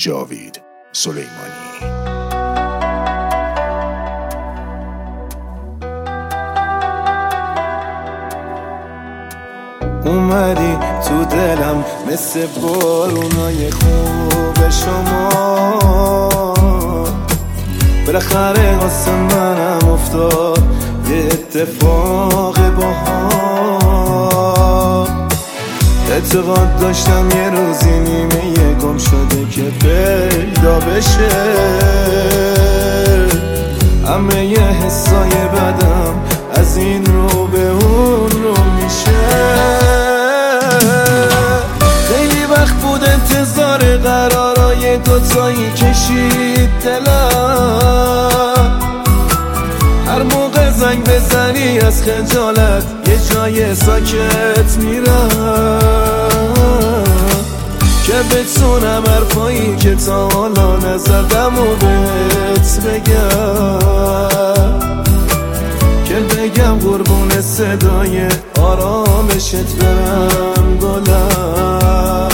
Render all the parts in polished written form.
جاوید سلیمانی. اومدی تو دلم مثل بارونای خوب شما، بالاخره واسه منم افتاد یه اتفاق باها. اعتقاد داشتم یه روزی نیمه گم شده که پیدا بشه، همه یه حسای بدم از این رو به اون رو میشه. خیلی وقت بود انتظار قرارای دوتایی کشید دلم، هر موقع زنگ بزنی از خجالت یه جای ساکت میرم، که بتونم حرفایی که تا حالا نزدم و بهت بگم، که بگم قربون صدای آرامشت برم گلم.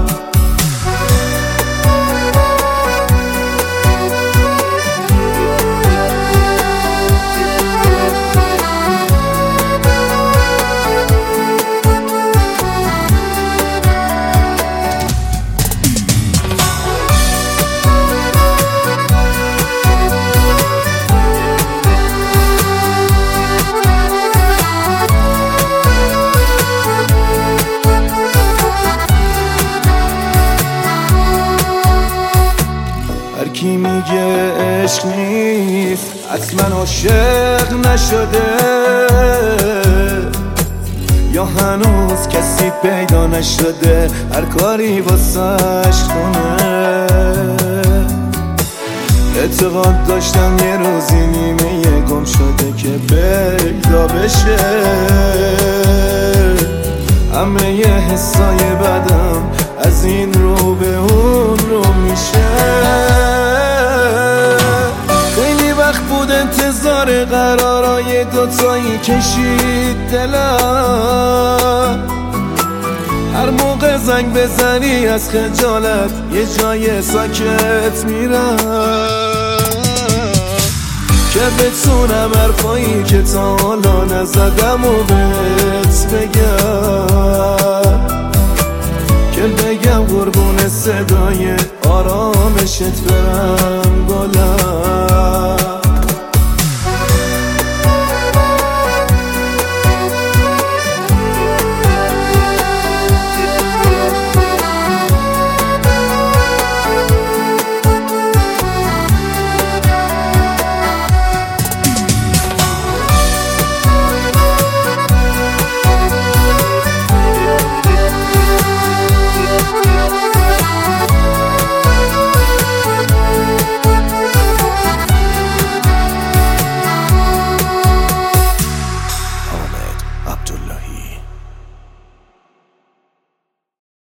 کی میگه عشق نیست حتما عاشق نشده، یا هنوز کسی پیدا نشده هر کاری واسش کنه. اعتقاد داشتم یه روزی نیمه گم شده که پیدا بشه، همه یه حسای بدم از این رو به اون رو میشه. انتظار قرارای دوتایی کشید دلم، هر موقع زنگ بزنی از خجالت یه جای ساکت میرم، که بتونم حرفایی که تا حالا نزدم و بهت بگم، که بگم قربون صدای آرامشت برم گلم.